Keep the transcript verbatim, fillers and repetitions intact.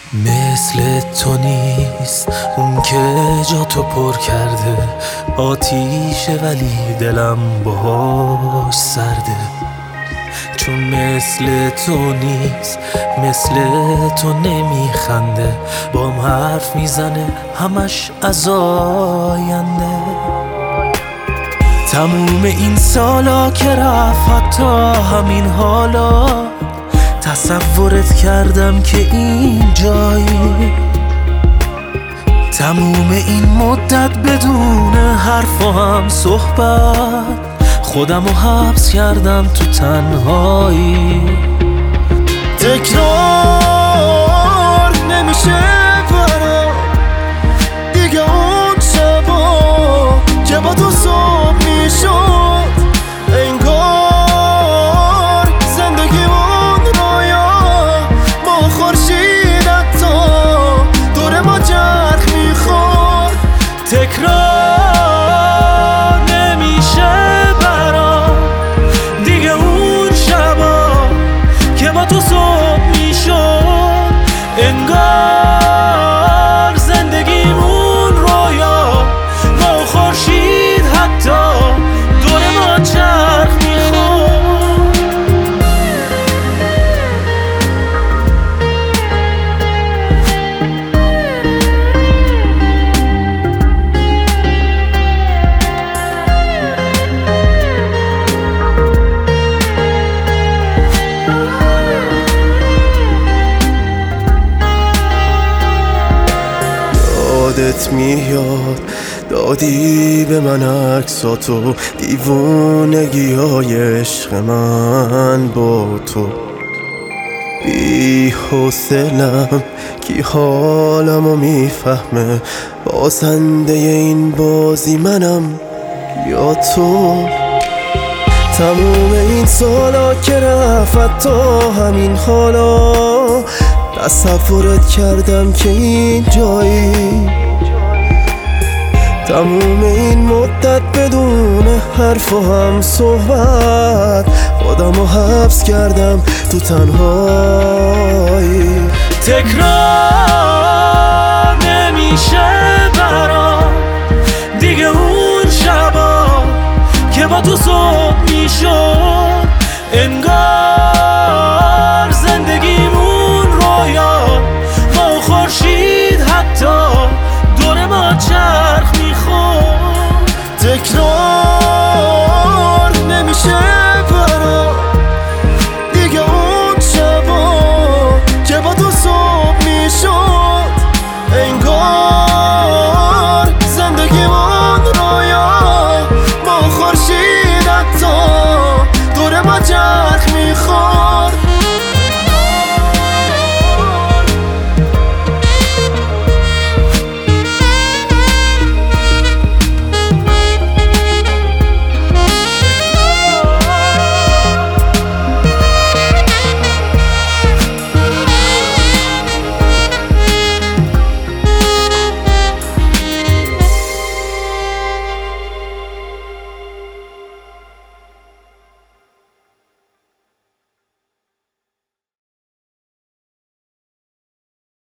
مثل تو نیست اون که جا تو پر کرده، آتیشه ولی دلم باهاش سرده. چون مثل تو نیست، مثل تو نمیخنده، بام حرف میزنه همش از آینده. تموم این سالا که رفت، حتی همین حالا تصورت کردم که این جایی. تموم این مدت بدون حرف و هم صحبت، خودم رو حبس کردم تو تنهایی. تکرار نمیشه برام دیگه اون شبا که با تو صبح میشد، انگار زندگیمون رویا با خورشید حتی دور ما چرخ میخورد. تکرار نمیشه برام دیگه اون شبا که با تو صبح میشد، انگار زندگیمون رویا با خورشید حتی دور ما چرخ میخورد. یادت میاد دادی به من عکساتو، دیوونگی های عشق من با تو. بی حوصلم کی حالمو میفهمه، بازنده این بازی منم یا تو. تموم این سالا که رفت تا همین حالا تصورت کردم که این جایی. تموم این مدت بدون حرف و هم صحبت، خودم رو حبس کردم تو تنهایی. تکرار نمیشه برام دیگه اون شبا که با تو صبح میشد، انگار